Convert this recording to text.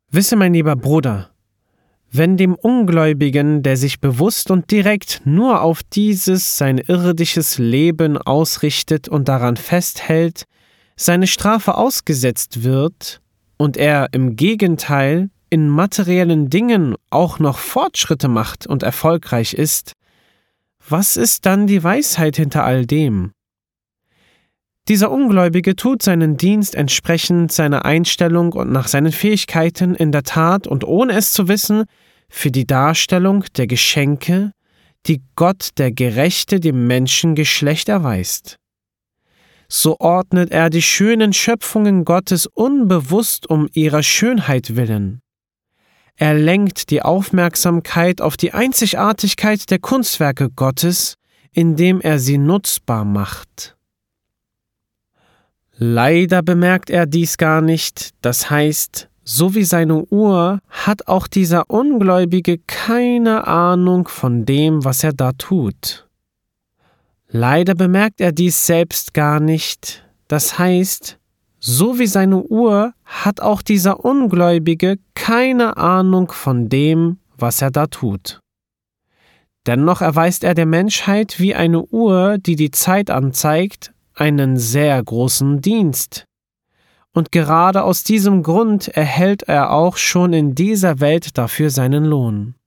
Wisse, mein lieber Bruder, wenn dem Ungläubigen, der sich bewusst und direkt nur auf dieses sein irdisches Leben ausrichtet und daran festhält, seine Strafe ausgesetzt wird und er im Gegenteil in materiellen Dingen auch noch Fortschritte macht und erfolgreich ist, was ist dann die Weisheit hinter all dem? Dieser Ungläubige tut seinen Dienst entsprechend seiner Einstellung und nach seinen Fähigkeiten in der Tat und ohne es zu wissen, für die Darstellung der Geschenke, die Gott der Gerechte dem Menschengeschlecht erweist. So ordnet er die schönen Schöpfungen Gottes unbewusst um ihrer Schönheit willen. Er lenkt die Aufmerksamkeit auf die Einzigartigkeit der Kunstwerke Gottes, indem er sie nutzbar macht. Leider bemerkt er dies gar nicht, das heißt, so wie seine Uhr hat auch dieser Ungläubige keine Ahnung von dem, was er da tut. Leider bemerkt er dies selbst gar nicht, das heißt, so wie seine Uhr hat auch dieser Ungläubige keine Ahnung von dem, was er da tut. Dennoch erweist er der Menschheit wie eine Uhr, die die Zeit anzeigt, einen sehr großen Dienst. Und gerade aus diesem Grund erhält er auch schon in dieser Welt dafür seinen Lohn.